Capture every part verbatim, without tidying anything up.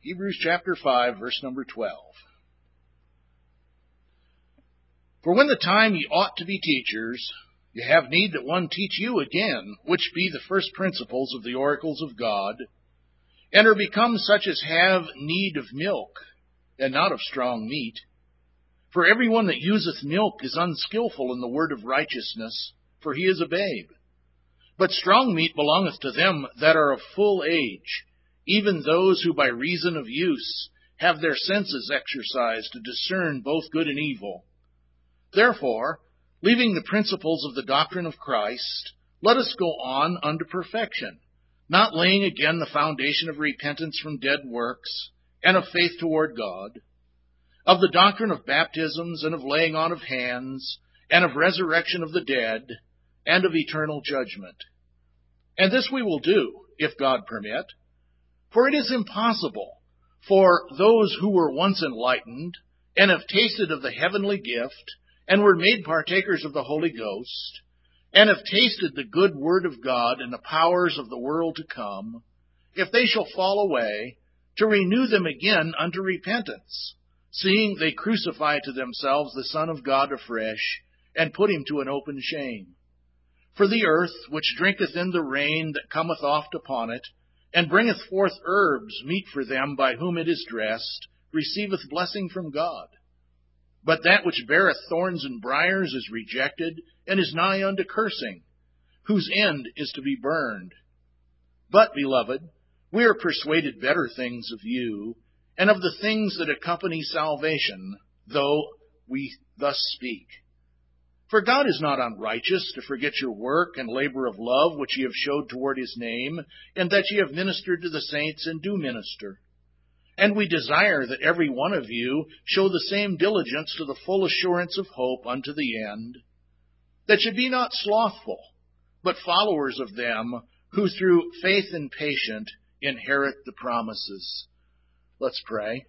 Hebrews chapter five, verse number twelve. For when the time ye ought to be teachers, ye have need that one teach you again, which be the first principles of the oracles of God, and are become such as have need of milk, and not of strong meat. For every one that useth milk is unskillful in the word of righteousness, for he is a babe. But strong meat belongeth to them that are of full age, even those who by reason of use have their senses exercised to discern both good and evil. Therefore, leaving the principles of the doctrine of Christ, let us go on unto perfection, not laying again the foundation of repentance from dead works, and of faith toward God, of the doctrine of baptisms, and of laying on of hands, and of resurrection of the dead, and of eternal judgment. And this we will do, if God permit, for it is impossible for those who were once enlightened, and have tasted of the heavenly gift, and were made partakers of the Holy Ghost, and have tasted the good word of God and the powers of the world to come, if they shall fall away, to renew them again unto repentance, seeing they crucify to themselves the Son of God afresh, and put him to an open shame. For the earth, which drinketh in the rain that cometh oft upon it, and bringeth forth herbs meet for them by whom it is dressed, receiveth blessing from God. But that which beareth thorns and briars is rejected, and is nigh unto cursing, whose end is to be burned. But, beloved, we are persuaded better things of you, and of the things that accompany salvation, though we thus speak. For God is not unrighteous to forget your work and labor of love which ye have showed toward his name, and that ye have ministered to the saints and do minister. And we desire that every one of you show the same diligence to the full assurance of hope unto the end, that ye be not slothful, but followers of them who through faith and patience inherit the promises. Let's pray.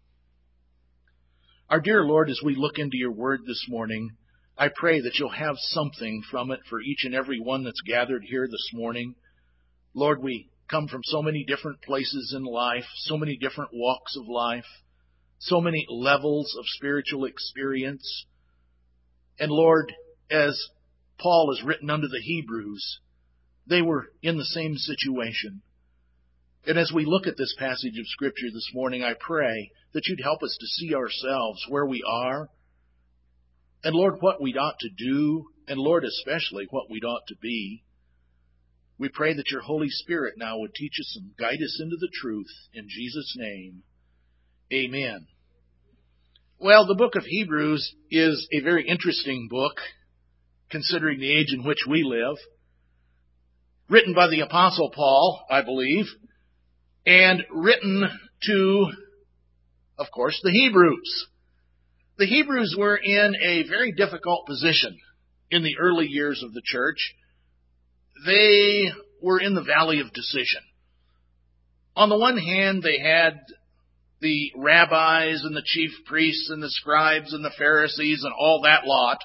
Our dear Lord, as we look into your word this morning, I pray that you'll have something from it for each and every one that's gathered here this morning. Lord, we come from so many different places in life, so many different walks of life, so many levels of spiritual experience. And Lord, as Paul has written unto the Hebrews, they were in the same situation. And as we look at this passage of Scripture this morning, I pray that you'd help us to see ourselves where we are, and Lord, what we ought to do, and Lord, especially what we ought to be. We pray that your Holy Spirit now would teach us and guide us into the truth. In Jesus' name, amen. Well, the book of Hebrews is a very interesting book, considering the age in which we live. Written by the Apostle Paul, I believe, and written to, of course, the Hebrews. The Hebrews were in a very difficult position in the early years of the church. They were in the valley of decision. On the one hand, they had the rabbis and the chief priests and the scribes and the Pharisees and all that lot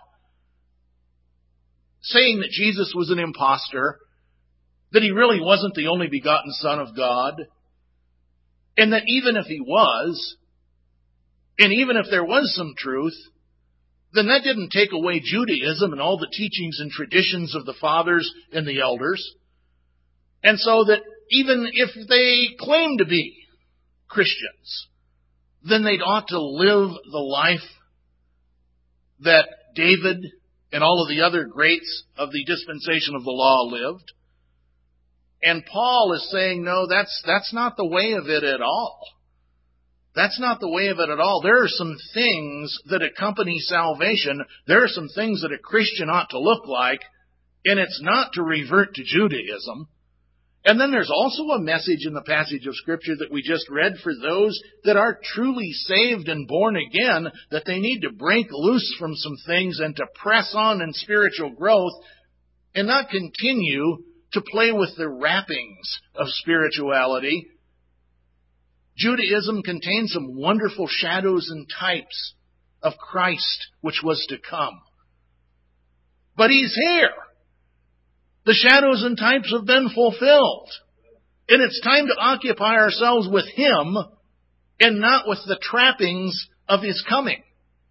saying that Jesus was an impostor, that he really wasn't the only begotten Son of God, and that even if he was, and even if there was some truth, then that didn't take away Judaism and all the teachings and traditions of the fathers and the elders. And so that even if they claim to be Christians, then they'd ought to live the life that David and all of the other greats of the dispensation of the law lived. And Paul is saying, no, that's, that's not the way of it at all. That's not the way of it at all. There are some things that accompany salvation. There are some things that a Christian ought to look like, and it's not to revert to Judaism. And then there's also a message in the passage of Scripture that we just read for those that are truly saved and born again, that they need to break loose from some things and to press on in spiritual growth and not continue to play with the wrappings of spirituality. Judaism contains some wonderful shadows and types of Christ which was to come. But he's here. The shadows and types have been fulfilled. And it's time to occupy ourselves with him and not with the trappings of his coming.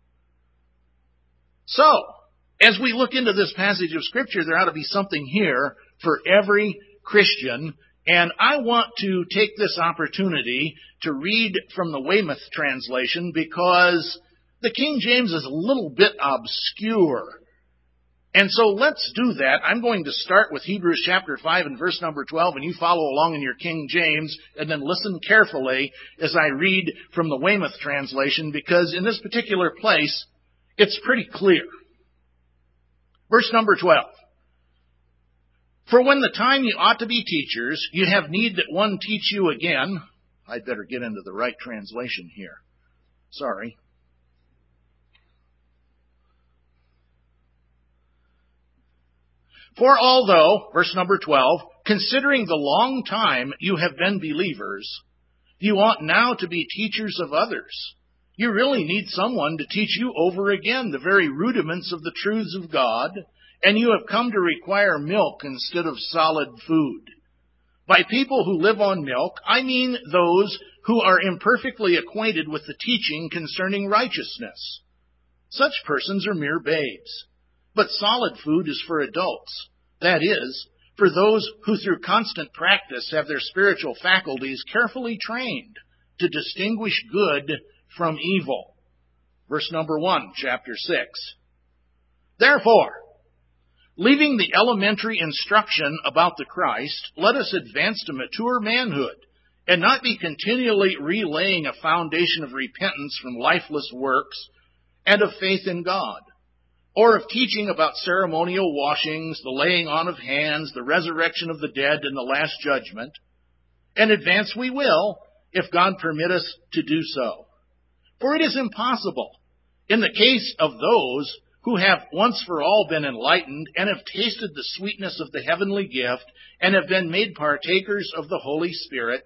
So, as we look into this passage of Scripture, there ought to be something here for every Christian. And I want to take this opportunity to read from the Weymouth translation because the King James is a little bit obscure. And so let's do that. I'm going to start with Hebrews chapter five and verse number twelve, and you follow along in your King James, and then listen carefully as I read from the Weymouth translation, because in this particular place, it's pretty clear. Verse number twelve. For when the time you ought to be teachers, you have need that one teach you again. I'd better get into the right translation here. Sorry. For although, verse number twelve, considering the long time you have been believers, you ought now to be teachers of others. You really need someone to teach you over again the very rudiments of the truths of God, and you have come to require milk instead of solid food. By people who live on milk, I mean those who are imperfectly acquainted with the teaching concerning righteousness. Such persons are mere babes. But solid food is for adults, that is, for those who through constant practice have their spiritual faculties carefully trained to distinguish good from evil. Verse number one, chapter six. Therefore, leaving the elementary instruction about the Christ, let us advance to mature manhood, and not be continually relaying a foundation of repentance from lifeless works and of faith in God, or of teaching about ceremonial washings, the laying on of hands, the resurrection of the dead, and the last judgment. And advance we will, if God permit us to do so. For it is impossible, in the case of those who have once for all been enlightened, and have tasted the sweetness of the heavenly gift, and have been made partakers of the Holy Spirit,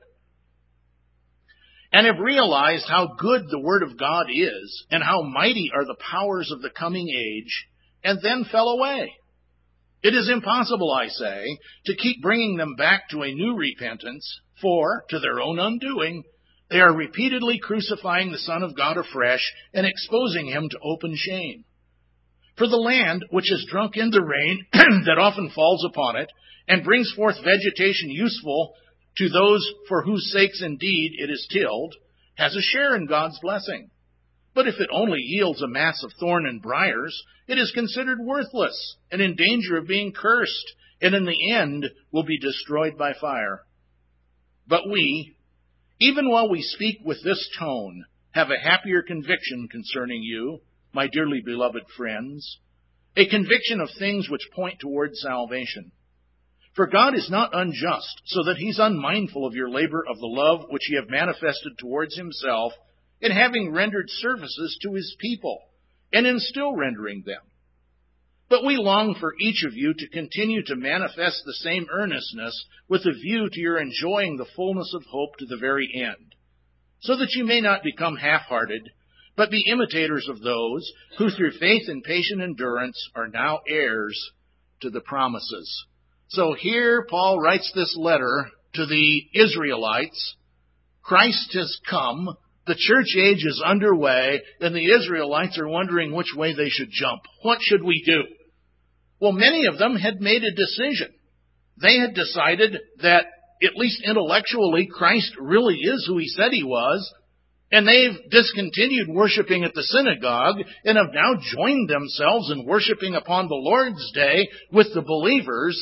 and have realized how good the Word of God is, and how mighty are the powers of the coming age, and then fell away. It is impossible, I say, to keep bringing them back to a new repentance, for, to their own undoing, they are repeatedly crucifying the Son of God afresh, and exposing him to open shame. For the land, which has drunk in the rain that often falls upon it, and brings forth vegetation useful to those for whose sakes indeed it is tilled, has a share in God's blessing. But if it only yields a mass of thorn and briars, it is considered worthless and in danger of being cursed, and in the end will be destroyed by fire. But we, even while we speak with this tone, have a happier conviction concerning you, my dearly beloved friends, a conviction of things which point toward salvation. For God is not unjust, so that he's unmindful of your labor of the love which ye have manifested towards himself, in having rendered services to his people, and in still rendering them. But we long for each of you to continue to manifest the same earnestness, with a view to your enjoying the fullness of hope to the very end, so that you may not become half-hearted, but be imitators of those who through faith and patient endurance are now heirs to the promises. So here Paul writes this letter to the Israelites. Christ has come, the church age is underway, and the Israelites are wondering which way they should jump. What should we do? Well, many of them had made a decision. They had decided that, at least intellectually, Christ really is who he said he was, and they've discontinued worshiping at the synagogue and have now joined themselves in worshiping upon the Lord's Day with the believers.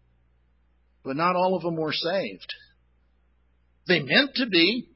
But not all of them were saved. They meant to be,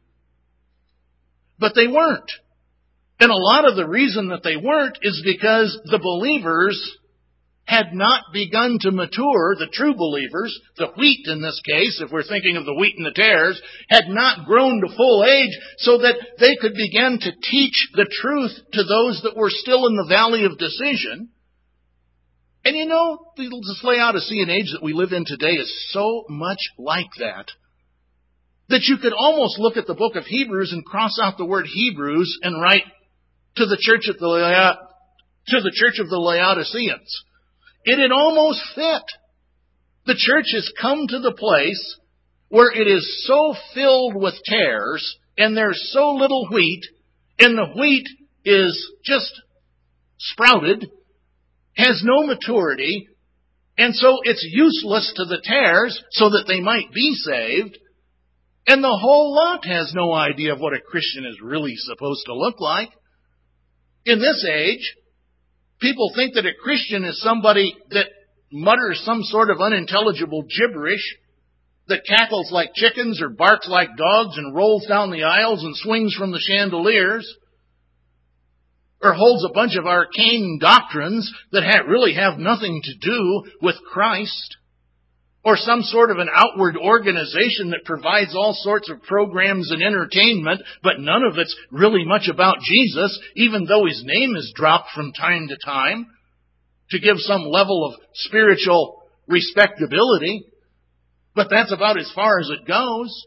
but they weren't. And a lot of the reason that they weren't is because the believers had not begun to mature. The true believers, the wheat in this case, if we're thinking of the wheat and the tares, had not grown to full age so that they could begin to teach the truth to those that were still in the valley of decision. And you know, this Laodicean age that we live in today is so much like that, that you could almost look at the book of Hebrews and cross out the word Hebrews and write to the church of the, Lao- to the church of the Laodiceans. It had almost fit. The church has come to the place where it is so filled with tares, and there's so little wheat, and the wheat is just sprouted, has no maturity, and so it's useless to the tares so that they might be saved, and the whole lot has no idea of what a Christian is really supposed to look like. In this age, people think that a Christian is somebody that mutters some sort of unintelligible gibberish, that cackles like chickens or barks like dogs and rolls down the aisles and swings from the chandeliers, or holds a bunch of arcane doctrines that ha- really have nothing to do with Christ, or some sort of an outward organization that provides all sorts of programs and entertainment, but none of it's really much about Jesus, even though his name is dropped from time to time to give some level of spiritual respectability. But that's about as far as it goes.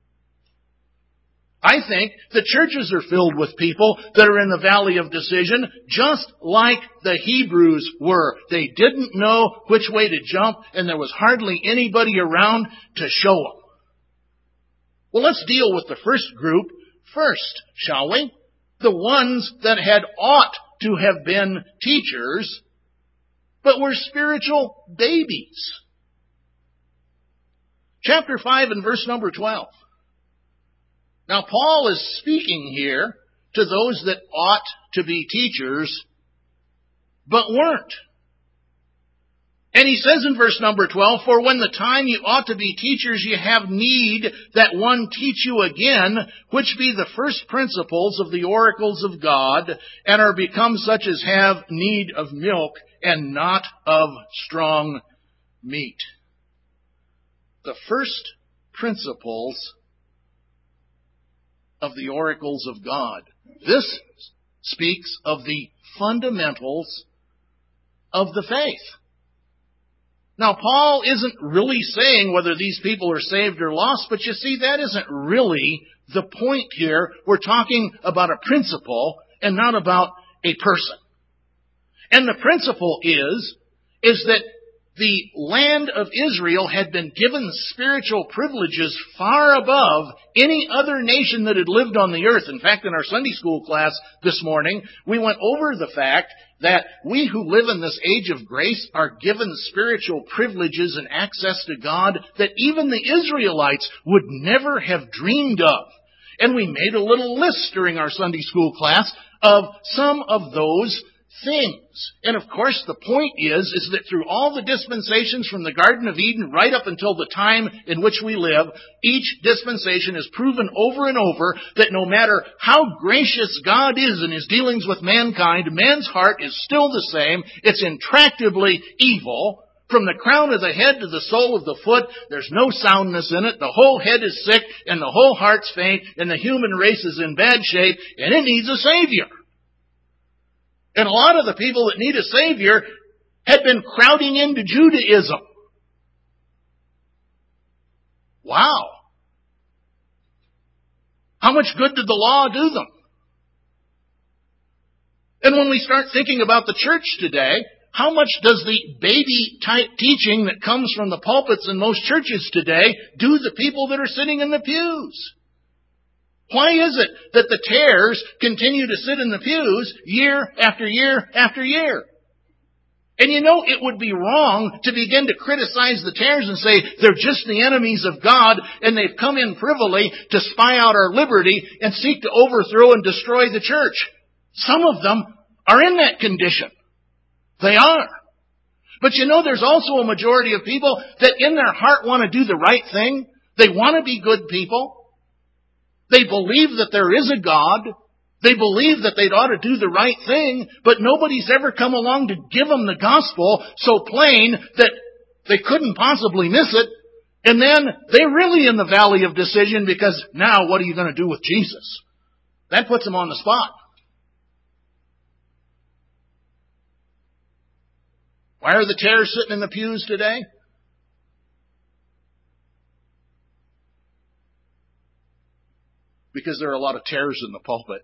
I think the churches are filled with people that are in the valley of decision, just like the Hebrews were. They didn't know which way to jump, and there was hardly anybody around to show them. Well, let's deal with the first group first, shall we? The ones that had ought to have been teachers, but were spiritual babies. Chapter five and verse number twelve. Now, Paul is speaking here to those that ought to be teachers, but weren't. And he says in verse number twelve, "For when the time you ought to be teachers, you have need that one teach you again, which be the first principles of the oracles of God, and are become such as have need of milk, and not of strong meat." The first principles of the oracles of God. This speaks of the fundamentals of the faith. Now, Paul isn't really saying whether these people are saved or lost, but you see, that isn't really the point here. We're talking about a principle and not about a person. And the principle is, is that the land of Israel had been given spiritual privileges far above any other nation that had lived on the earth. In fact, in our Sunday school class this morning, we went over the fact that we who live in this age of grace are given spiritual privileges and access to God that even the Israelites would never have dreamed of. And we made a little list during our Sunday school class of some of those things. And of course, the point is, is that through all the dispensations from the Garden of Eden right up until the time in which we live, each dispensation has proven over and over that no matter how gracious God is in his dealings with mankind, man's heart is still the same. It's intractably evil. From the crown of the head to the sole of the foot, there's no soundness in it. The whole head is sick, and the whole heart's faint, and the human race is in bad shape, and it needs a Savior. And a lot of the people that need a Savior had been crowding into Judaism. Wow. How much good did the law do them? And when we start thinking about the church today, how much does the baby-type teaching that comes from the pulpits in most churches today do the people that are sitting in the pews? Why is it that the tares continue to sit in the pews year after year after year? And you know, it would be wrong to begin to criticize the tares and say they're just the enemies of God and they've come in privily to spy out our liberty and seek to overthrow and destroy the church. Some of them are in that condition. They are. But you know, there's also a majority of people that in their heart want to do the right thing. They want to be good people. They believe that there is a God. They believe that they'd ought to do the right thing, but nobody's ever come along to give them the gospel so plain that they couldn't possibly miss it. And then they're really in the valley of decision because now what are you going to do with Jesus? That puts them on the spot. Why are the tares sitting in the pews today? Because there are a lot of tares in the pulpit.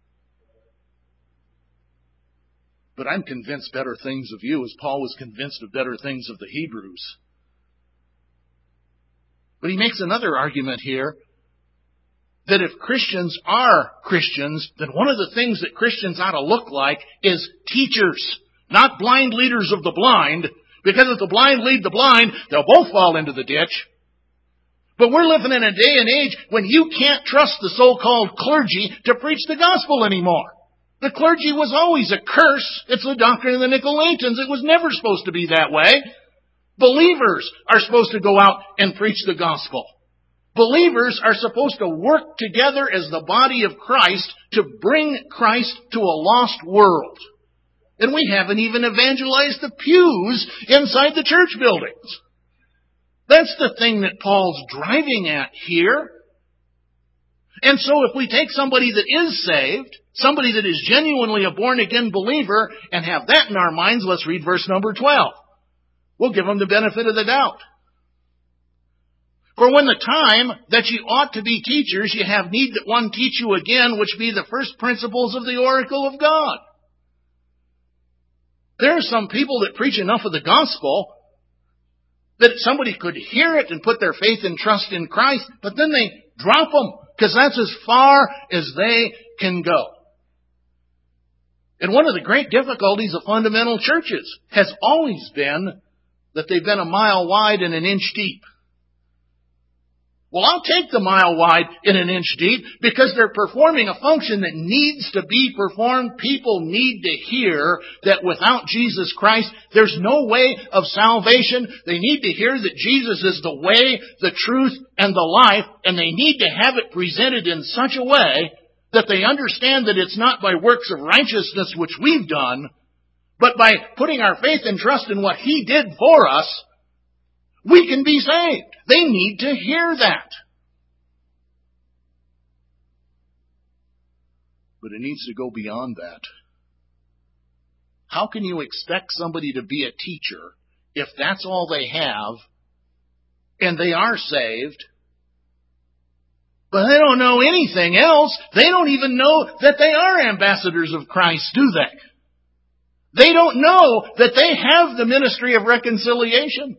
But I'm convinced better things of you as Paul was convinced of better things of the Hebrews. But he makes another argument here, that if Christians are Christians, then one of the things that Christians ought to look like is teachers, not blind leaders of the blind, because if the blind lead the blind, they'll both fall into the ditch. But we're living in a day and age when you can't trust the so-called clergy to preach the gospel anymore. The clergy was always a curse. It's the doctrine of the Nicolaitans. It was never supposed to be that way. Believers are supposed to go out and preach the gospel. Believers are supposed to work together as the body of Christ to bring Christ to a lost world. And we haven't even evangelized the pews inside the church buildings. That's the thing that Paul's driving at here. And so if we take somebody that is saved, somebody that is genuinely a born-again believer, and have that in our minds, let's read verse number twelve. We'll give them the benefit of the doubt. For when the time that ye ought to be teachers, ye have need that one teach you again, which be the first principles of the oracle of God. There are some people that preach enough of the gospel that somebody could hear it and put their faith and trust in Christ, but then they drop them, because that's as far as they can go. And one of the great difficulties of fundamental churches has always been that they've been a mile wide and an inch deep. Well, I'll take the mile wide and an inch deep because they're performing a function that needs to be performed. People need to hear that without Jesus Christ, there's no way of salvation. They need to hear that Jesus is the way, the truth, and the life, and they need to have it presented in such a way that they understand that it's not by works of righteousness which we've done, but by putting our faith and trust in what He did for us, we can be saved. They need to hear that. But it needs to go beyond that. How can you expect somebody to be a teacher if that's all they have, and they are saved, but they don't know anything else? They don't even know that they are ambassadors of Christ, do they? They don't know that they have the ministry of reconciliation.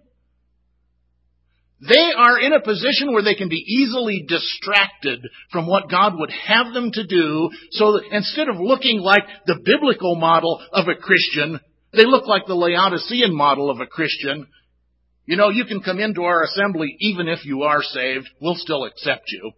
They are in a position where they can be easily distracted from what God would have them to do, so that instead of looking like the biblical model of a Christian, they look like the Laodicean model of a Christian. You know, you can come into our assembly even if you are saved. We'll still accept you.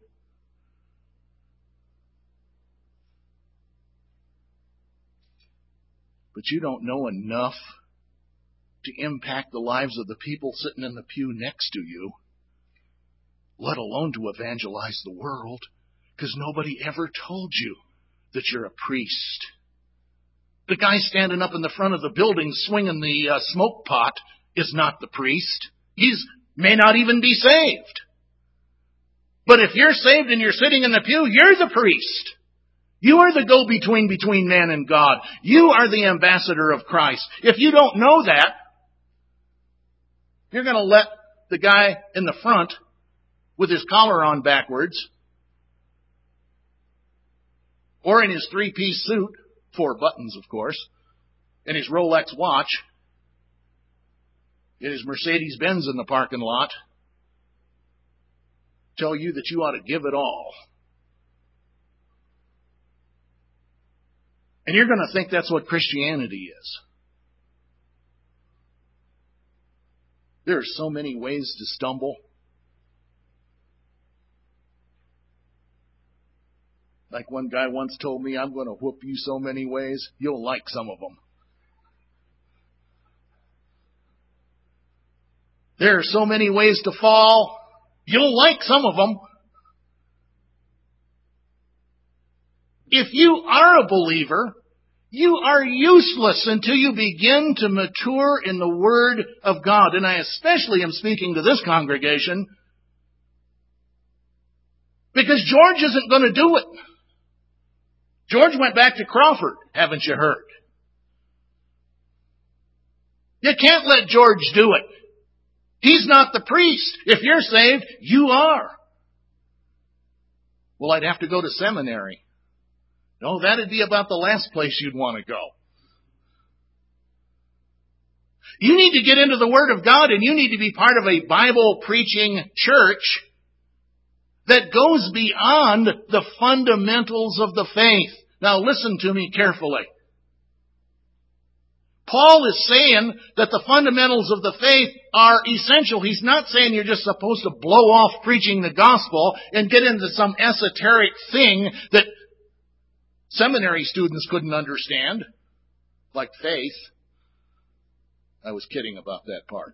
But you don't know enough to impact the lives of the people sitting in the pew next to you, let alone to evangelize the world, because nobody ever told you that you're a priest. The guy standing up in the front of the building swinging the uh, smoke pot is not the priest. He may not even be saved. But if you're saved and you're sitting in the pew, you're the priest. You are the go-between between man and God. You are the ambassador of Christ. If you don't know that, you're going to let the guy in the front with his collar on backwards, or in his three-piece suit, four buttons, of course, and his Rolex watch, and his Mercedes-Benz in the parking lot, tell you that you ought to give it all. And you're going to think that's what Christianity is. There are so many ways to stumble. Like one guy once told me, I'm going to whoop you so many ways, you'll like some of them. There are so many ways to fall, you'll like some of them. If you are a believer, you are useless until you begin to mature in the Word of God. And I especially am speaking to this congregation because George isn't going to do it. George went back to Crawford, haven't you heard? You can't let George do it. He's not the priest. If you're saved, you are. Well, I'd have to go to seminary. No, that'd be about the last place you'd want to go. You need to get into the Word of God, and you need to be part of a Bible-preaching church that goes beyond the fundamentals of the faith. Now listen to me carefully. Paul is saying that the fundamentals of the faith are essential. He's not saying you're just supposed to blow off preaching the gospel and get into some esoteric thing that seminary students couldn't understand, like faith. I was kidding about that part.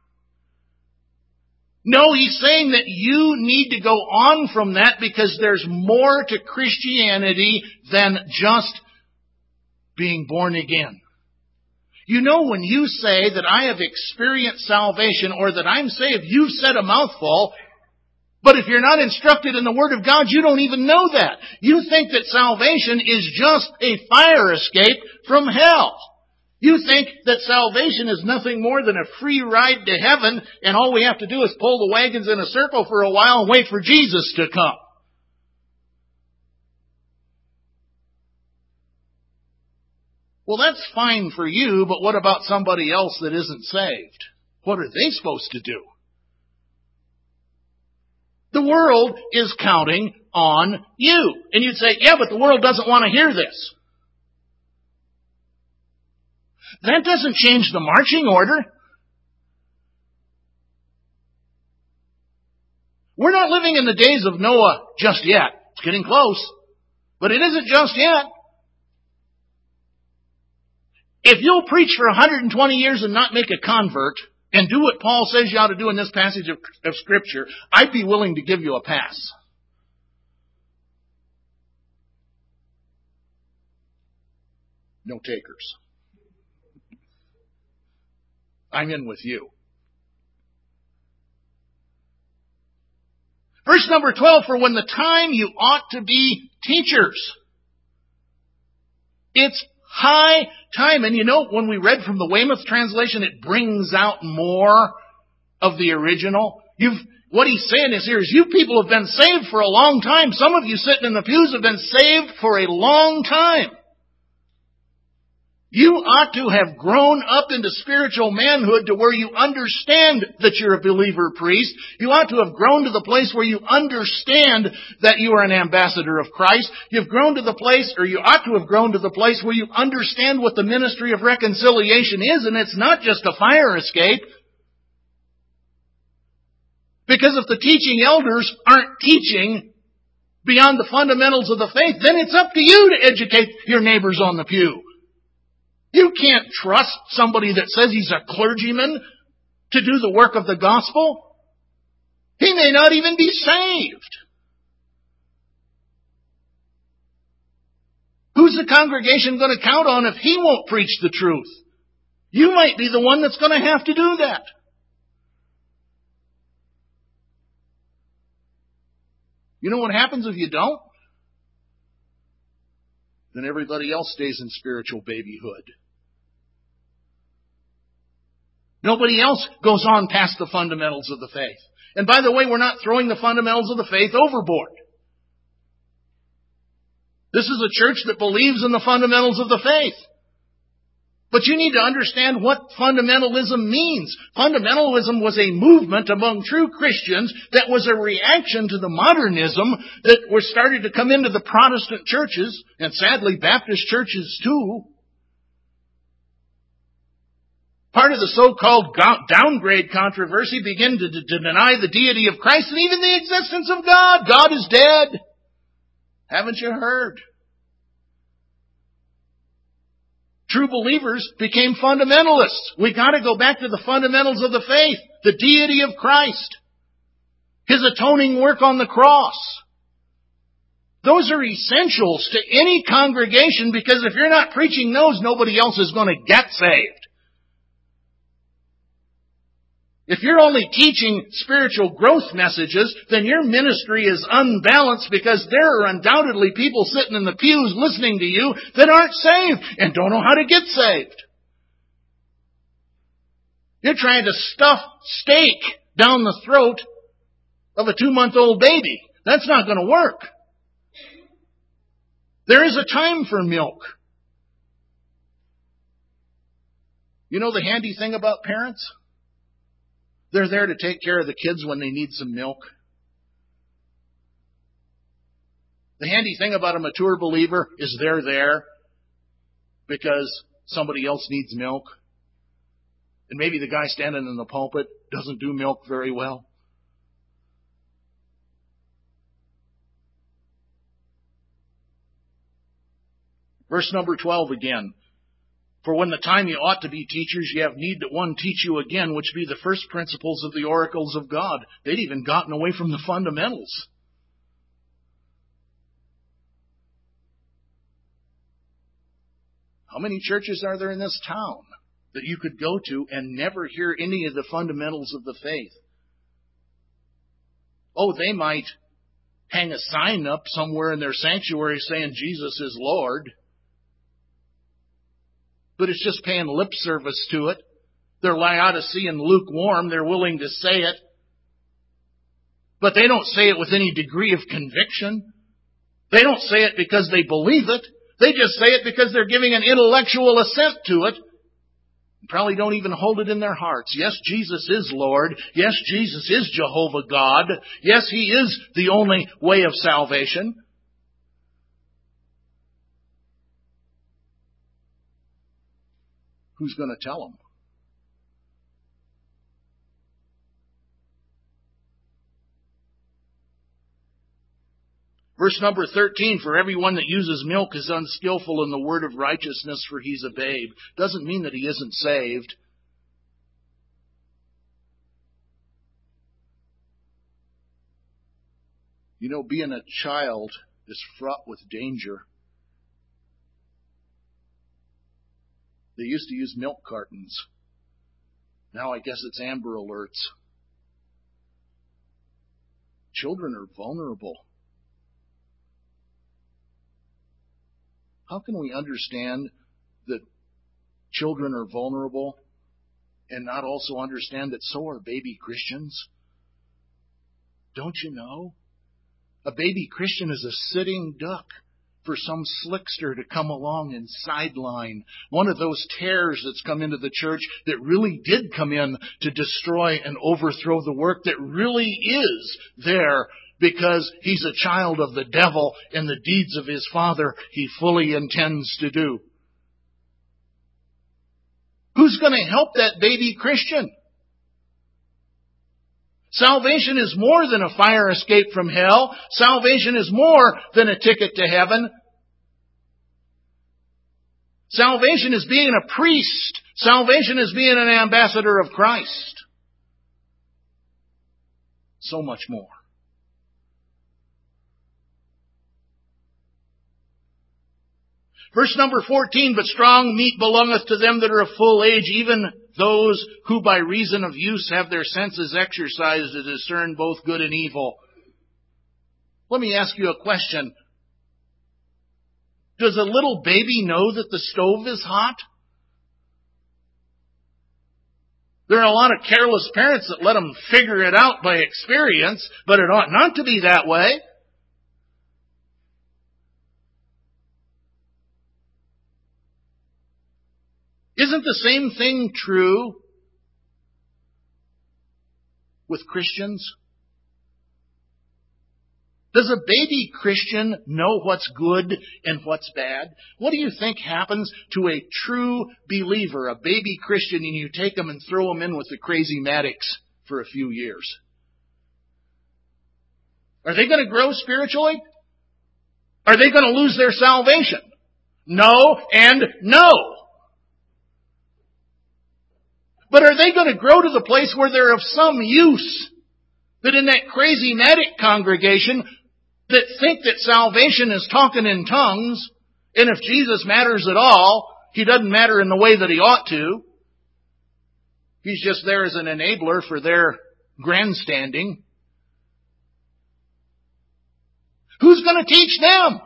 No, he's saying that you need to go on from that because there's more to Christianity than just being born again. You know, when you say that I have experienced salvation or that I'm saved, you've said a mouthful, but if you're not instructed in the Word of God, you don't even know that. You think that salvation is just a fire escape from hell. You think that salvation is nothing more than a free ride to heaven, and all we have to do is pull the wagons in a circle for a while and wait for Jesus to come. Well, that's fine for you, but what about somebody else that isn't saved? What are they supposed to do? The world is counting on you. And you'd say, yeah, but the world doesn't want to hear this. That doesn't change the marching order. We're not living in the days of Noah just yet. It's getting close. But it isn't just yet. If you'll preach for one hundred twenty years and not make a convert, and do what Paul says you ought to do in this passage of, of Scripture, I'd be willing to give you a pass. No takers. I'm in with you. Verse number twelve, for when the time you ought to be teachers. It's high time. And you know, when we read from the Weymouth translation, it brings out more of the original. You've, what he's saying is here is you people have been saved for a long time. Some of you sitting in the pews have been saved for a long time. You ought to have grown up into spiritual manhood to where you understand that you're a believer priest. You ought to have grown to the place where you understand that you are an ambassador of Christ. You've grown to the place, or you ought to have grown to the place where you understand what the ministry of reconciliation is, and it's not just a fire escape. Because if the teaching elders aren't teaching beyond the fundamentals of the faith, then it's up to you to educate your neighbors on the pew. You can't trust somebody that says he's a clergyman to do the work of the gospel. He may not even be saved. Who's the congregation going to count on if he won't preach the truth? You might be the one that's going to have to do that. You know what happens if you don't? Then everybody else stays in spiritual babyhood. Nobody else goes on past the fundamentals of the faith. And by the way, we're not throwing the fundamentals of the faith overboard. This is a church that believes in the fundamentals of the faith. But you need to understand what fundamentalism means. Fundamentalism was a movement among true Christians that was a reaction to the modernism that was started to come into the Protestant churches, and sadly Baptist churches too. Part of the so-called downgrade controversy began to, to deny the deity of Christ and even the existence of God. God is dead. Haven't you heard? True believers became fundamentalists. We got to go back to the fundamentals of the faith. The deity of Christ. His atoning work on the cross. Those are essentials to any congregation, because if you're not preaching those, nobody else is going to get saved. If you're only teaching spiritual growth messages, then your ministry is unbalanced, because there are undoubtedly people sitting in the pews listening to you that aren't saved and don't know how to get saved. You're trying to stuff steak down the throat of a two-month-old baby. That's not going to work. There is a time for milk. You know the handy thing about parents? They're there to take care of the kids when they need some milk. The handy thing about a mature believer is they're there because somebody else needs milk. And maybe the guy standing in the pulpit doesn't do milk very well. Verse number twelve again. For when the time you ought to be teachers, you have need that one teach you again, which be the first principles of the oracles of God. They'd even gotten away from the fundamentals. How many churches are there in this town that you could go to and never hear any of the fundamentals of the faith? Oh, they might hang a sign up somewhere in their sanctuary saying Jesus is Lord. But it's just paying lip service to it. They're Laodicean lukewarm. They're willing to say it. But they don't say it with any degree of conviction. They don't say it because they believe it. They just say it because they're giving an intellectual assent to it. Probably don't even hold it in their hearts. Yes, Jesus is Lord. Yes, Jesus is Jehovah God. Yes, He is the only way of salvation. Who's going to tell them? Verse number thirteen, for everyone that uses milk is unskillful in the word of righteousness, for he's a babe. Doesn't mean that he isn't saved. You know, being a child is fraught with danger. They used to use milk cartons. Now I guess it's Amber Alerts. Children are vulnerable. How can we understand that children are vulnerable and not also understand that so are baby Christians? Don't you know? A baby Christian is a sitting duck for some slickster to come along and sideline. One of those tares that's come into the church that really did come in to destroy and overthrow the work that really is there because he's a child of the devil and the deeds of his father he fully intends to do. Who's going to help that baby Christian? Salvation is more than a fire escape from hell. Salvation is more than a ticket to heaven. Salvation is being a priest. Salvation is being an ambassador of Christ. So much more. Verse number fourteen, but strong meat belongeth to them that are of full age, even those who by reason of use have their senses exercised to discern both good and evil. Let me ask you a question. Does a little baby know that the stove is hot? There are a lot of careless parents that let them figure it out by experience, but it ought not to be that way. Isn't the same thing true with Christians? Does a baby Christian know what's good and what's bad? What do you think happens to a true believer, a baby Christian, and you take them and throw them in with the crazy Maddox for a few years? Are they going to grow spiritually? Are they going to lose their salvation? No and no. But are they going to grow to the place where they're of some use? That in that crazy Maddox congregation that think that salvation is talking in tongues, and if Jesus matters at all, He doesn't matter in the way that He ought to. He's just there as an enabler for their grandstanding. Who's going to teach them?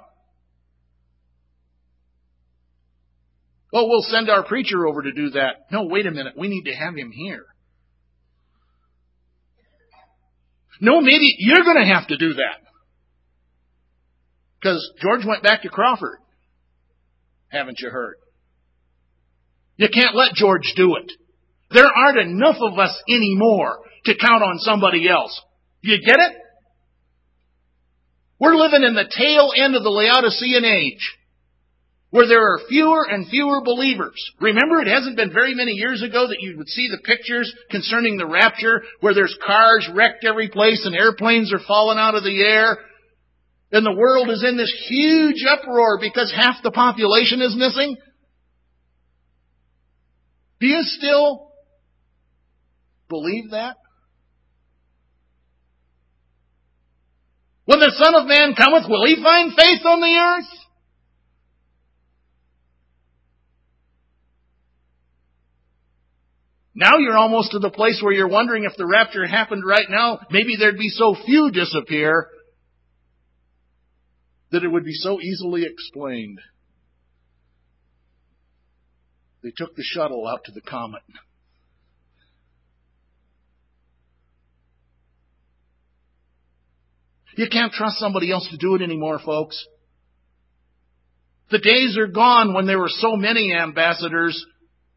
Oh, we'll send our preacher over to do that. No, wait a minute. We need to have him here. No, maybe you're going to have to do that. Because George went back to Crawford. Haven't you heard? You can't let George do it. There aren't enough of us anymore to count on somebody else. You get it? We're living in the tail end of the Laodicean age, where there are fewer and fewer believers. Remember, it hasn't been very many years ago that you would see the pictures concerning the rapture, where there's cars wrecked every place and airplanes are falling out of the air. And the world is in this huge uproar because half the population is missing. Do you still believe that? When the Son of Man cometh, will He find faith on the earth? Now you're almost to the place where you're wondering if the rapture happened right now, maybe there'd be so few disappear that it would be so easily explained. They took the shuttle out to the comet. You can't trust somebody else to do it anymore, folks. The days are gone when there were so many ambassadors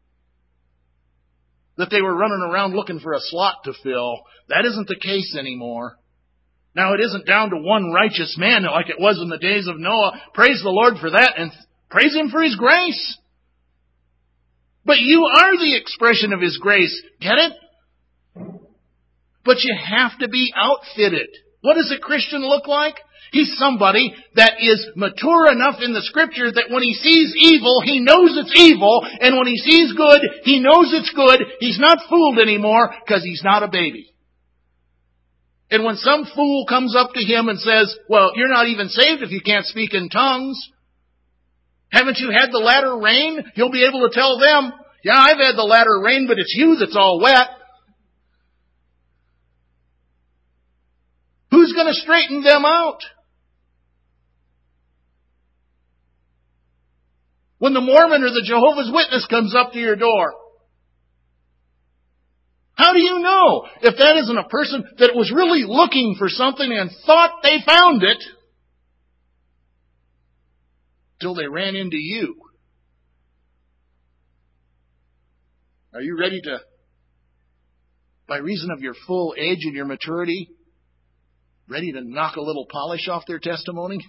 that they were running around looking for a slot to fill. That isn't the case anymore. Now, it isn't down to one righteous man like it was in the days of Noah. Praise the Lord for that, and praise Him for His grace. But you are the expression of His grace. Get it? But you have to be outfitted. What does a Christian look like? He's somebody that is mature enough in the Scripture that when he sees evil, he knows it's evil. And when he sees good, he knows it's good. He's not fooled anymore because he's not a baby. And when some fool comes up to him and says, well, you're not even saved if you can't speak in tongues. Haven't you had the latter rain? He'll be able to tell them, yeah, I've had the latter rain, but it's you that's all wet. Who's going to straighten them out? When the Mormon or the Jehovah's Witness comes up to your door, how do you know if that isn't a person that was really looking for something and thought they found it till they ran into you? Are you ready to, by reason of your full age and your maturity, ready to knock a little polish off their testimony?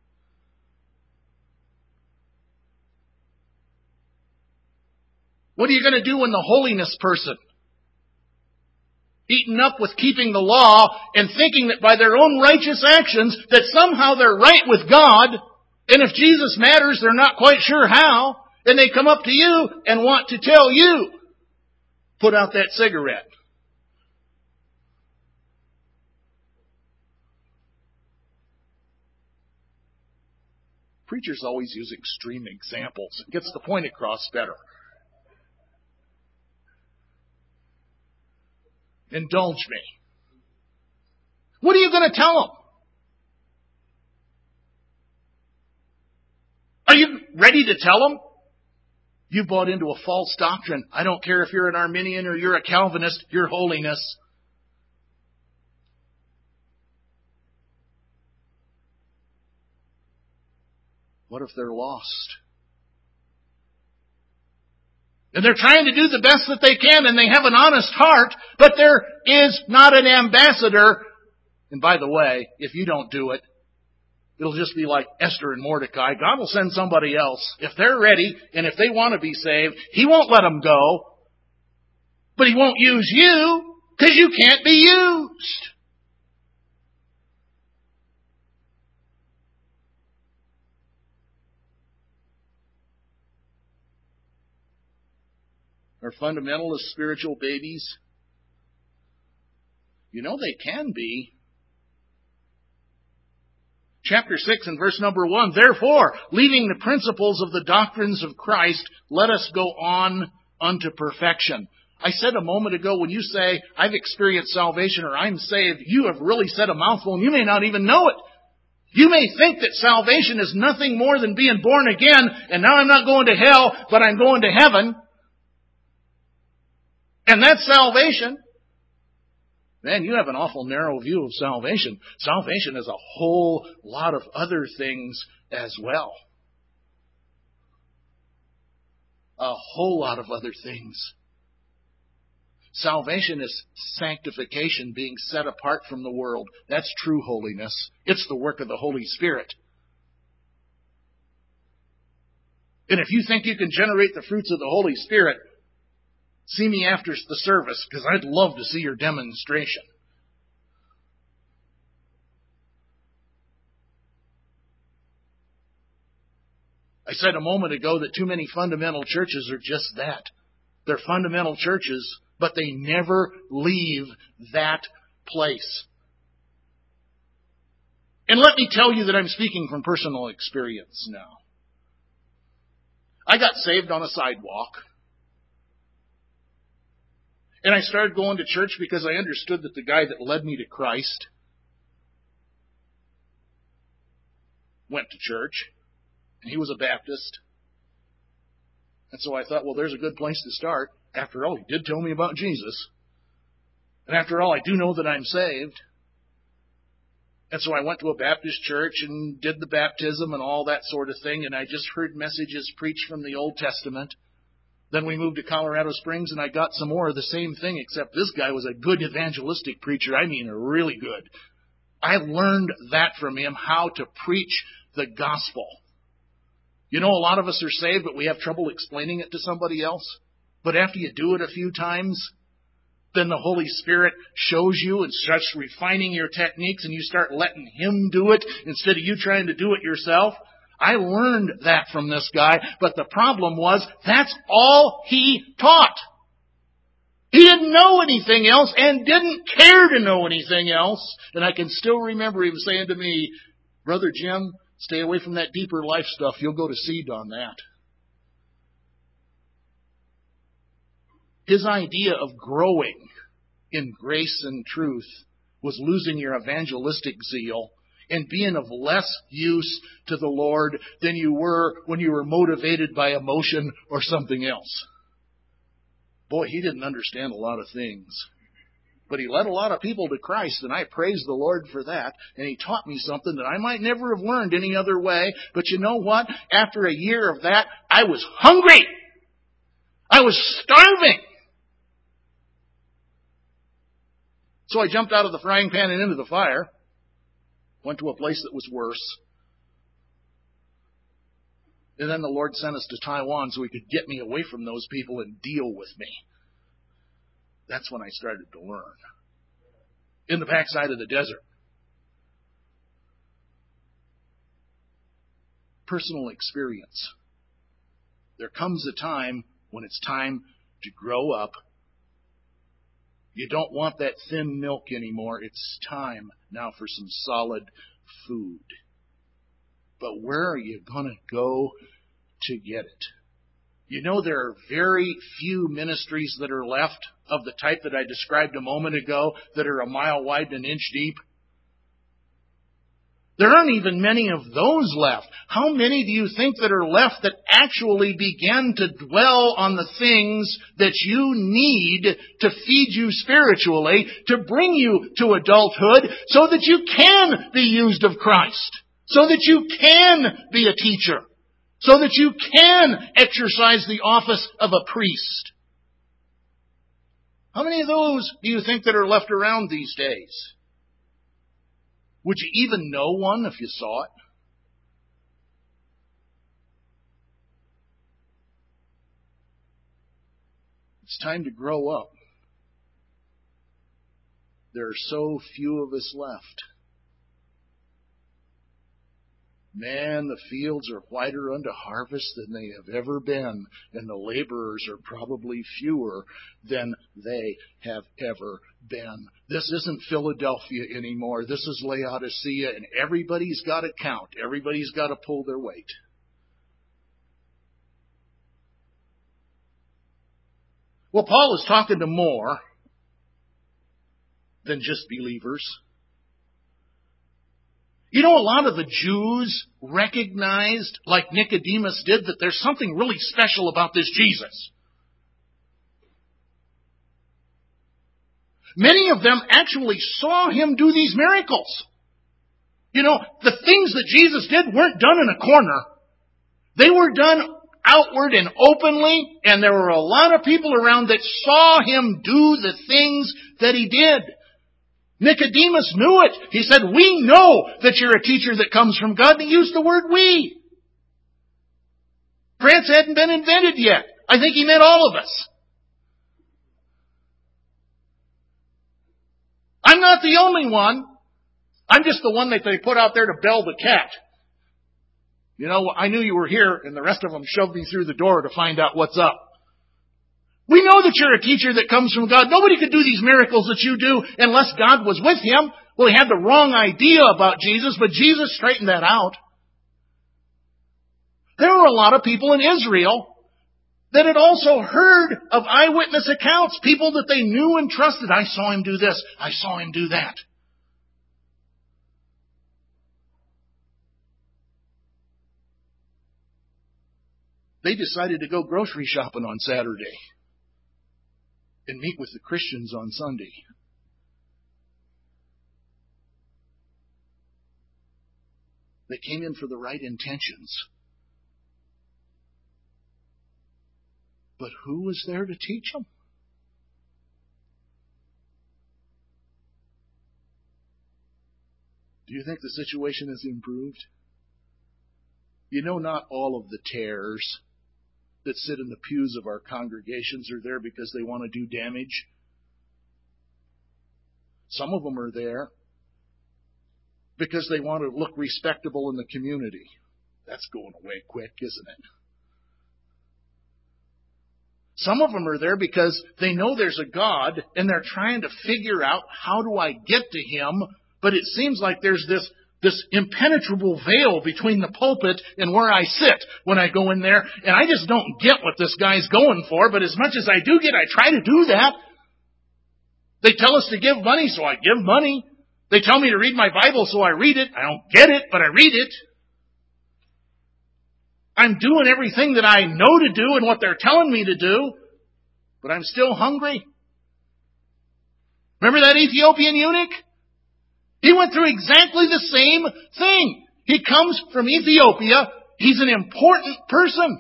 What are you going to do when the holiness person, eaten up with keeping the law and thinking that by their own righteous actions that somehow they're right with God, and if Jesus matters, they're not quite sure how, and they come up to you and want to tell you, put out that cigarette. Preachers always use extreme examples. It gets the point across better. Indulge me. What are you going to tell them? Are you ready to tell them? You bought into a false doctrine. I don't care if you're an Arminian or you're a Calvinist, your holiness. What if they're lost? And they're trying to do the best that they can, and they have an honest heart, but there is not an ambassador. And by the way, if you don't do it, it'll just be like Esther and Mordecai. God will send somebody else. If they're ready, and if they want to be saved, He won't let them go. But He won't use you, because you can't be used. Are fundamentalists spiritual babies? You know they can be. Chapter six and verse number one, therefore, leaving the principles of the doctrines of Christ, let us go on unto perfection. I said a moment ago, when you say, I've experienced salvation or I'm saved, you have really said a mouthful and you may not even know it. You may think that salvation is nothing more than being born again, and now I'm not going to hell, but I'm going to heaven. And that's salvation. Man, you have an awful narrow view of salvation. Salvation is a whole lot of other things as well. a whole lot of other things. Salvation is sanctification, being set apart from the world. That's true holiness. It's the work of the Holy Spirit. And if you think you can generate the fruits of the Holy Spirit, see me after the service, because I'd love to see your demonstration. I said a moment ago that too many fundamental churches are just that. They're fundamental churches, but they never leave that place. And let me tell you that I'm speaking from personal experience now. I got saved on a sidewalk. And I started going to church because I understood that the guy that led me to Christ went to church. And he was a Baptist. And so I thought, well, there's a good place to start. After all, he did tell me about Jesus. And after all, I do know that I'm saved. And so I went to a Baptist church and did the baptism and all that sort of thing. And I just heard messages preached from the Old Testament. Then we moved to Colorado Springs and I got some more of the same thing, except this guy was a good evangelistic preacher. I mean, really good. I learned that from him, how to preach the gospel. You know, a lot of us are saved, but we have trouble explaining it to somebody else. But after you do it a few times, then the Holy Spirit shows you and starts refining your techniques, and you start letting Him do it instead of you trying to do it yourself. I learned that from this guy, but the problem was that's all he taught. He didn't know anything else and didn't care to know anything else. And I can still remember him saying to me, Brother Jim, stay away from that deeper life stuff. You'll go to seed on that. His idea of growing in grace and truth was losing your evangelistic zeal and being of less use to the Lord than you were when you were motivated by emotion or something else. Boy, he didn't understand a lot of things. But he led a lot of people to Christ, and I praise the Lord for that. And he taught me something that I might never have learned any other way. But you know what? After a year of that, I was hungry. I was starving. So I jumped out of the frying pan and into the fire. Went to a place that was worse. And then the Lord sent us to Taiwan so He could get me away from those people and deal with me. That's when I started to learn. In the backside of the desert. Personal experience. There comes a time when it's time to grow up. You don't want that thin milk anymore. It's time now for some solid food. But where are you going to go to get it? You know, there are very few ministries that are left of the type that I described a moment ago that are a mile wide and an inch deep. There aren't even many of those left. How many do you think that are left that actually begin to dwell on the things that you need to feed you spiritually, to bring you to adulthood, so that you can be used of Christ, so that you can be a teacher, so that you can exercise the office of a priest? How many of those do you think that are left around these days? Would you even know one if you saw it? It's time to grow up. There are so few of us left. Man, the fields are whiter unto harvest than they have ever been, and the laborers are probably fewer than they have ever been. This isn't Philadelphia anymore. This is Laodicea, and everybody's got to count. Everybody's got to pull their weight. Well, Paul is talking to more than just believers. You know, a lot of the Jews recognized, like Nicodemus did, that there's something really special about this Jesus. Many of them actually saw Him do these miracles. You know, the things that Jesus did weren't done in a corner. They were done outward and openly, and there were a lot of people around that saw him do the things that he did. Nicodemus knew it. He said, we know that you're a teacher that comes from God. And he used the word we. France hadn't been invented yet. I think he meant all of us. I'm not the only one. I'm just the one that they put out there to bell the cat. You know, I knew you were here, and the rest of them shoved me through the door to find out what's up. We know that you're a teacher that comes from God. Nobody could do these miracles that you do unless God was with him. Well, he had the wrong idea about Jesus, but Jesus straightened that out. There were a lot of people in Israel that had also heard of eyewitness accounts, people that they knew and trusted. I saw him do this. I saw him do that. They decided to go grocery shopping on Saturday and meet with the Christians on Sunday. They came in for the right intentions. But who was there to teach them? Do you think the situation has improved? You know, not all of the tares that sit in the pews of our congregations are there because they want to do damage. Some of them are there because they want to look respectable in the community. That's going away quick, isn't it? Some of them are there because they know there's a God and they're trying to figure out, how do I get to him? But it seems like there's this This impenetrable veil between the pulpit and where I sit when I go in there. And I just don't get what this guy's going for. But as much as I do get, I try to do that. They tell us to give money, so I give money. They tell me to read my Bible, so I read it. I don't get it, but I read it. I'm doing everything that I know to do and what they're telling me to do. But I'm still hungry. Remember that Ethiopian eunuch? He went through exactly the same thing. He comes from Ethiopia. He's an important person.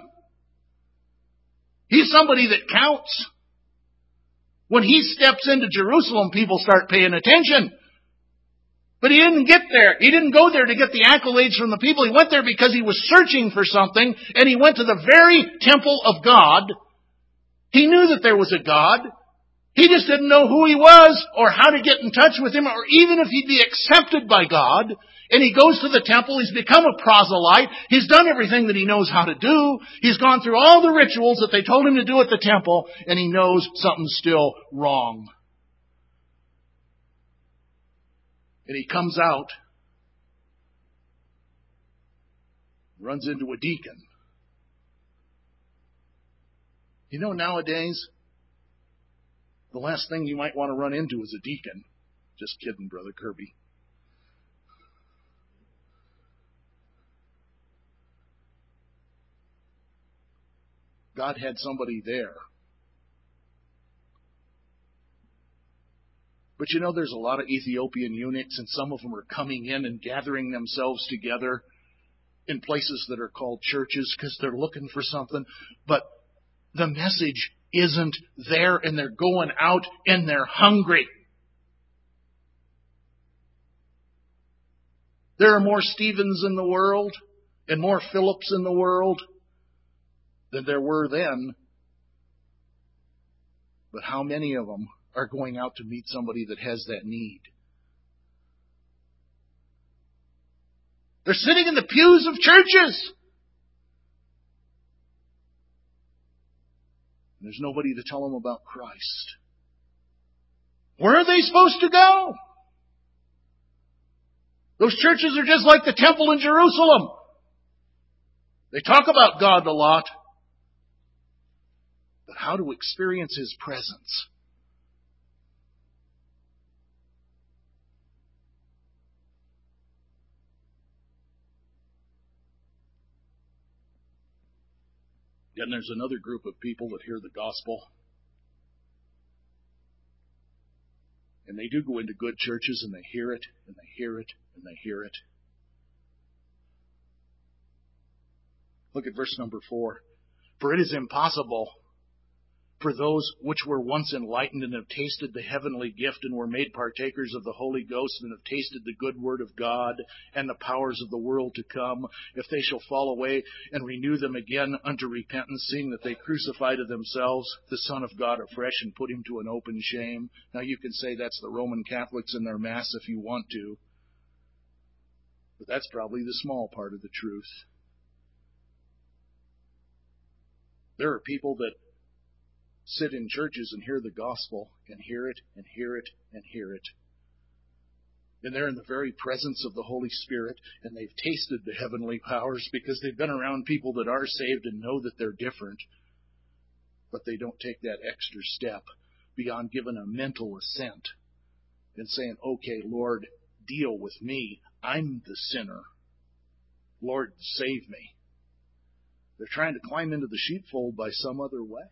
He's somebody that counts. When he steps into Jerusalem, people start paying attention. But he didn't get there. He didn't go there to get the accolades from the people. He went there because he was searching for something, and he went to the very temple of God. He knew that there was a God. He just didn't know who he was or how to get in touch with him or even if he'd be accepted by God. And he goes to the temple. He's become a proselyte. He's done everything that he knows how to do. He's gone through all the rituals that they told him to do at the temple. And he knows something's still wrong. And he comes out, runs into a deacon. You know, nowadays, the last thing you might want to run into is a deacon. Just kidding, Brother Kirby. God had somebody there. But you know, there's a lot of Ethiopian eunuchs, and some of them are coming in and gathering themselves together in places that are called churches because they're looking for something. But the message isn't there, and they're going out and they're hungry. There are more Stephens in the world and more Phillips in the world than there were then. But how many of them are going out to meet somebody that has that need? They're sitting in the pews of churches. And there's nobody to tell them about Christ. Where are they supposed to go? Those churches are just like the temple in Jerusalem. They talk about God a lot. But how to experience His presence? Then there's another group of people that hear the gospel. And they do go into good churches and they hear it, and they hear it, and they hear it. Look at verse number four. For it is impossible for those which were once enlightened and have tasted the heavenly gift and were made partakers of the Holy Ghost and have tasted the good word of God and the powers of the world to come, if they shall fall away and renew them again unto repentance, seeing that they crucify to themselves the Son of God afresh and put him to an open shame. Now you can say that's the Roman Catholics in their Mass if you want to, but that's probably the small part of the truth. There are people that sit in churches and hear the gospel and hear it and hear it and hear it. And they're in the very presence of the Holy Spirit, and they've tasted the heavenly powers because they've been around people that are saved and know that they're different. But they don't take that extra step beyond giving a mental assent and saying, okay, Lord, deal with me. I'm the sinner. Lord, save me. They're trying to climb into the sheepfold by some other way.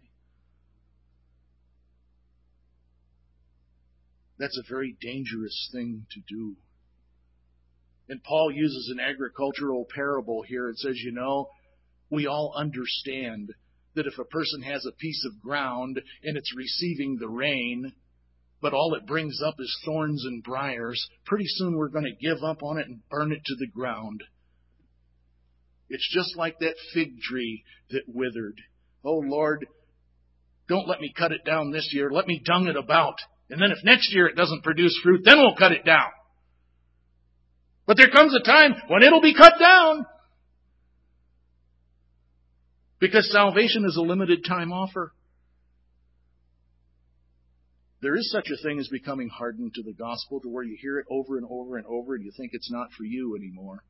That's a very dangerous thing to do. And Paul uses an agricultural parable here and says, you know, we all understand that if a person has a piece of ground and it's receiving the rain, but all it brings up is thorns and briars, pretty soon we're going to give up on it and burn it to the ground. It's just like that fig tree that withered. Oh, Lord, don't let me cut it down this year. Let me dung it about. And then if next year it doesn't produce fruit, then we'll cut it down. But there comes a time when it'll be cut down. Because salvation is a limited time offer. There is such a thing as becoming hardened to the gospel to where you hear it over and over and over and you think it's not for you anymore.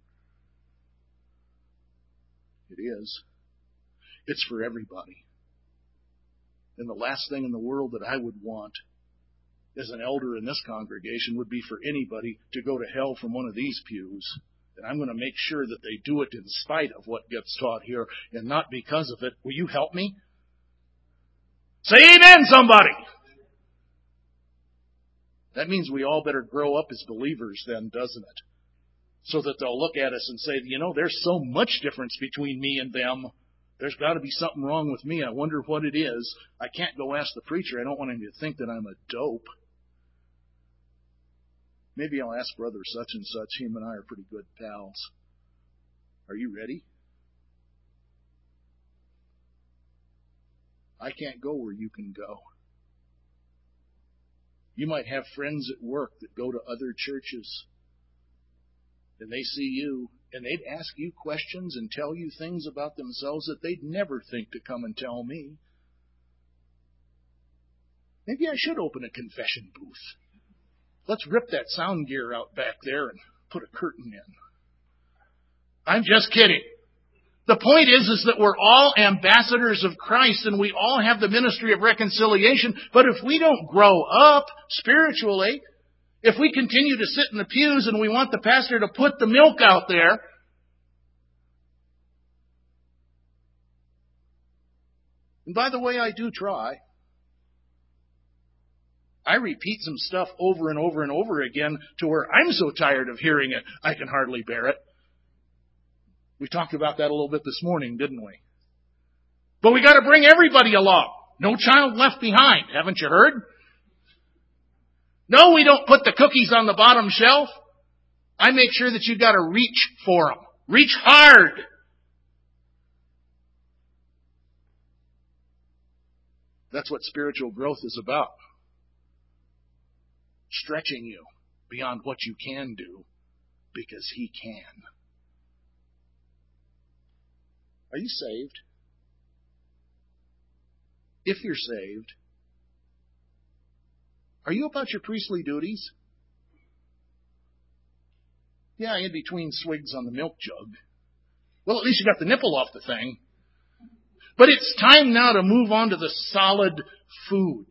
It is. It's for everybody. And the last thing in the world that I would want as an elder in this congregation would be for anybody to go to hell from one of these pews. And I'm going to make sure that they do it in spite of what gets taught here and not because of it. Will you help me? Say amen, somebody! That means we all better grow up as believers then, doesn't it? So that they'll look at us and say, you know, there's so much difference between me and them. There's got to be something wrong with me. I wonder what it is. I can't go ask the preacher. I don't want him to think that I'm a dope. Maybe I'll ask brother such and such. Him and I are pretty good pals. Are you ready? I can't go where you can go. You might have friends at work that go to other churches. And they see you, and they'd ask you questions and tell you things about themselves that they'd never think to come and tell me. Maybe I should open a confession booth. Let's rip that sound gear out back there and put a curtain in. I'm just kidding. The point is, is that we're all ambassadors of Christ and we all have the ministry of reconciliation. But if we don't grow up spiritually, if we continue to sit in the pews and we want the pastor to put the milk out there, and by the way, I do try. I repeat some stuff over and over and over again to where I'm so tired of hearing it, I can hardly bear it. We talked about that a little bit this morning, didn't we? But we got to bring everybody along. No child left behind. Haven't you heard? No, we don't put the cookies on the bottom shelf. I make sure that you got to reach for them. Reach hard. That's what spiritual growth is about. Stretching you beyond what you can do because He can. Are you saved? If you're saved, are you about your priestly duties? Yeah, in between swigs on the milk jug. Well, at least you got the nipple off the thing. But it's time now to move on to the solid food.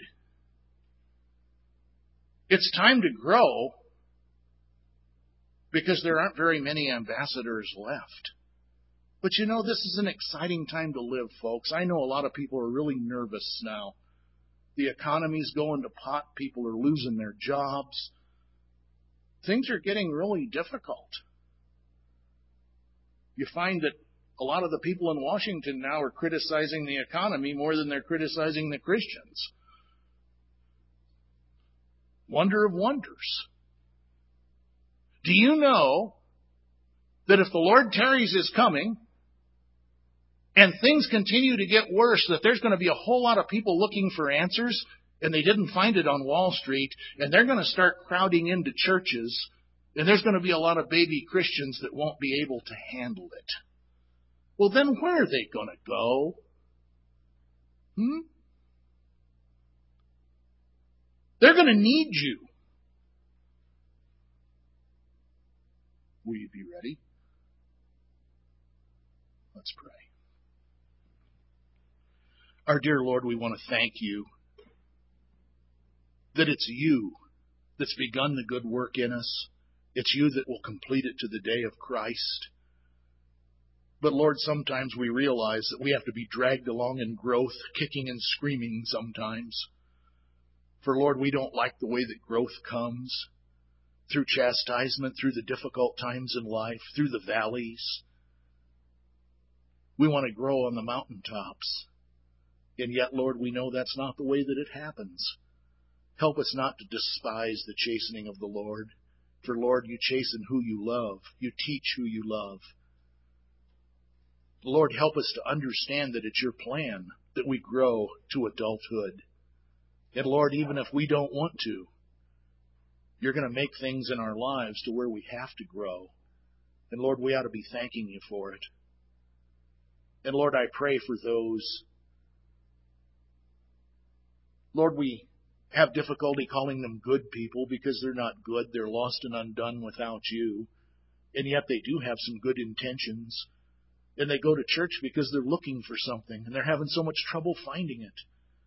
It's time to grow because there aren't very many ambassadors left. But you know, this is an exciting time to live, folks. I know a lot of people are really nervous now. The economy's going to pot. People are losing their jobs. Things are getting really difficult. You find that a lot of the people in Washington now are criticizing the economy more than they're criticizing the Christians. Wonder of wonders. Do you know that if the Lord tarries his coming and things continue to get worse, that there's going to be a whole lot of people looking for answers and they didn't find it on Wall Street, and they're going to start crowding into churches, and there's going to be a lot of baby Christians that won't be able to handle it? Well, then where are they going to go? Hmm? They're going to need you. Will you be ready? Let's pray. Our dear Lord, we want to thank you that it's you that's begun the good work in us. It's you that will complete it to the day of Christ. But Lord, sometimes we realize that we have to be dragged along in growth, kicking and screaming sometimes. For Lord, we don't like the way that growth comes, through chastisement, through the difficult times in life, through the valleys. We want to grow on the mountaintops. And yet, Lord, we know that's not the way that it happens. Help us not to despise the chastening of the Lord. For, Lord, you chasten who you love. You teach who you love. Lord, help us to understand that it's your plan that we grow to adulthood. And, Lord, even if we don't want to, you're going to make things in our lives to where we have to grow. And, Lord, we ought to be thanking you for it. And, Lord, I pray for those. Lord, we have difficulty calling them good people because they're not good. They're lost and undone without you. And yet they do have some good intentions. And they go to church because they're looking for something, and they're having so much trouble finding it.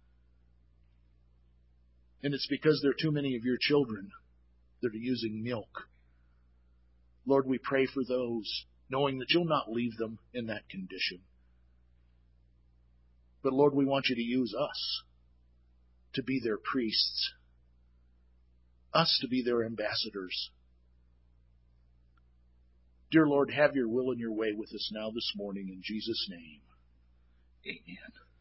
And it's because there are too many of your children that are using milk. Lord, we pray for those, knowing that you'll not leave them in that condition. But Lord, we want you to use us to be their priests, us to be their ambassadors. Dear Lord, have your will and your way with us now this morning in Jesus' name. Amen.